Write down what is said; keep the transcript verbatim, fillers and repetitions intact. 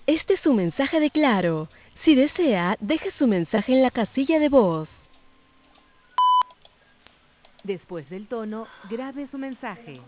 Este es su mensaje de Claro. Si desea, deje su mensaje en la casilla de voz. Después del tono, grabe su mensaje.